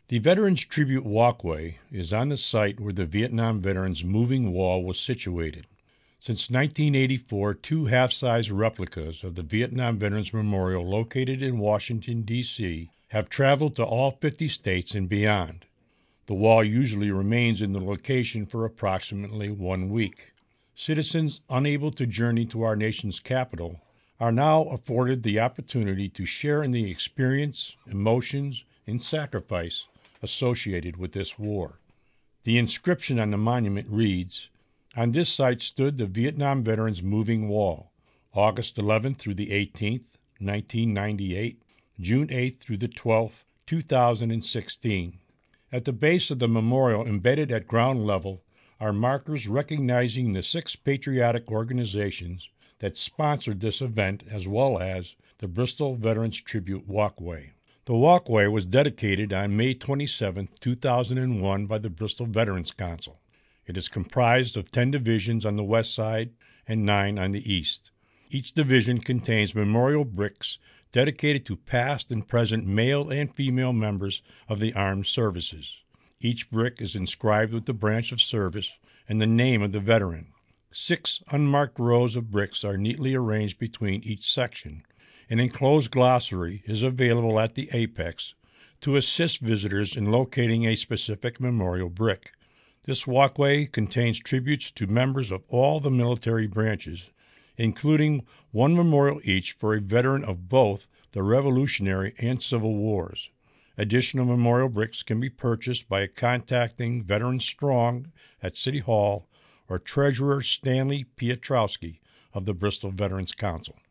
The Veterans Tribute Walkway is on the site where the Vietnam Veterans Moving Wall was situated. Since 1984, two half-size replicas of the Vietnam Veterans Memorial located in Washington, D.C., have traveled to all 50 states and beyond. The wall usually remains in the location for approximately 1 week. Citizens unable to journey to our nation's capital are now afforded the opportunity to share in the experience, emotions, and sacrifice associated with this war. The inscription on the monument reads, "On this site stood the Vietnam Veterans Moving Wall, August 11th through the 18th, 1998, June 8th through the 12th, 2016. At the base of the memorial, embedded at ground level, are markers recognizing the 6 patriotic organizations that sponsored this event, as well as the Bristol Veterans Tribute Walkway. The walkway was dedicated on May 27, 2001 by the Bristol Veterans Council. It is comprised of 10 divisions on the west side and 9 on the east. Each division contains memorial bricks dedicated to past and present male and female members of the armed services. Each brick is inscribed with the branch of service and the name of the veteran. 6 unmarked rows of bricks are neatly arranged between each section. An enclosed glossary is available at the apex to assist visitors in locating a specific memorial brick. This walkway contains tributes to members of all the military branches, including 1 memorial each for a veteran of both the Revolutionary and Civil Wars. Additional memorial bricks can be purchased by contacting Veterans Strong at City Hall or Treasurer Stanley Piotrowski of the Bristol Veterans Council.